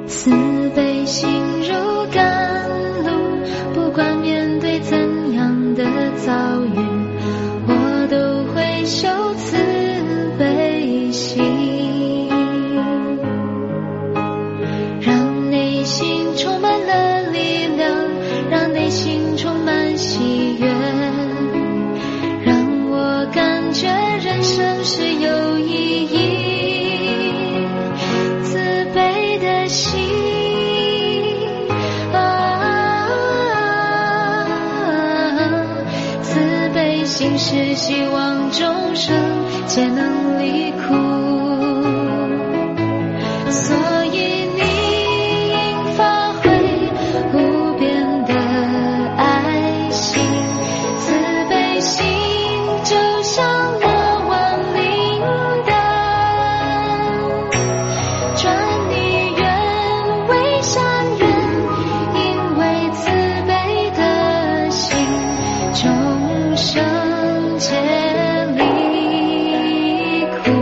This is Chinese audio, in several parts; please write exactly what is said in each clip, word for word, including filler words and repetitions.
慈悲心如甘露，不管面对怎样的遭遇，我都会修慈悲心，让内心充满了力量，让内心充满喜悦，让我感觉人生是有意义。慈悲的心心是希望众生皆能离苦，所以你应发挥无边的爱心。慈悲心就像那万灵灯，转你愿为善缘，因为慈悲的心众生皆离苦，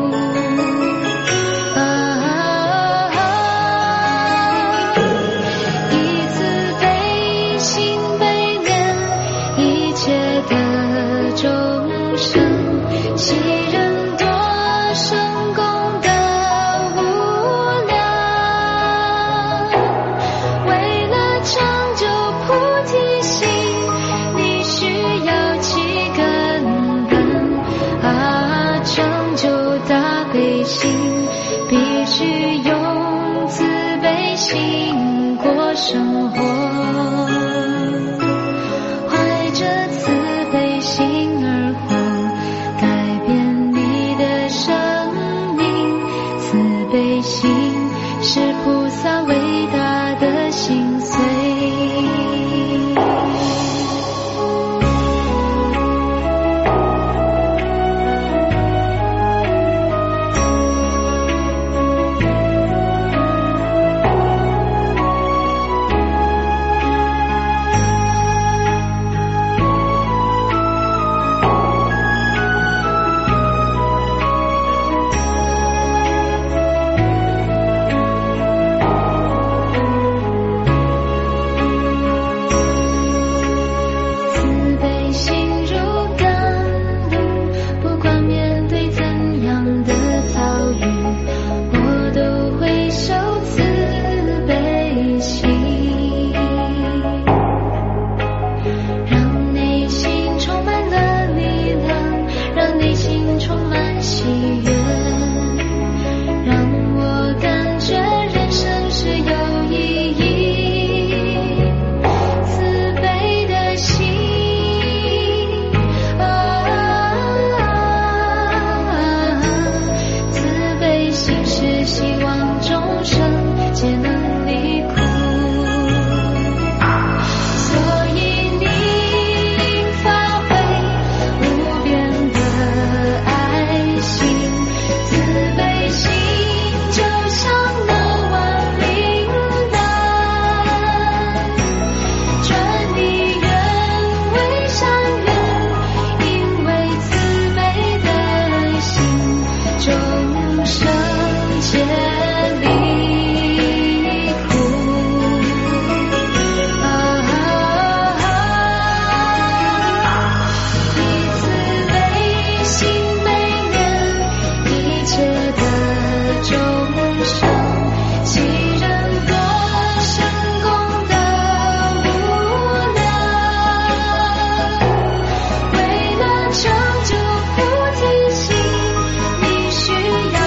啊，以慈悲心悲悯一切的众生，昔人多生功德无量，为了成就菩提心，你需要七根啊，成就大悲心，必须用慈悲心过生活，怀着慈悲心而活，改变你的生命。慈悲心是菩萨伟大的心髓。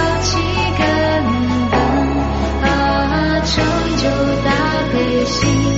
心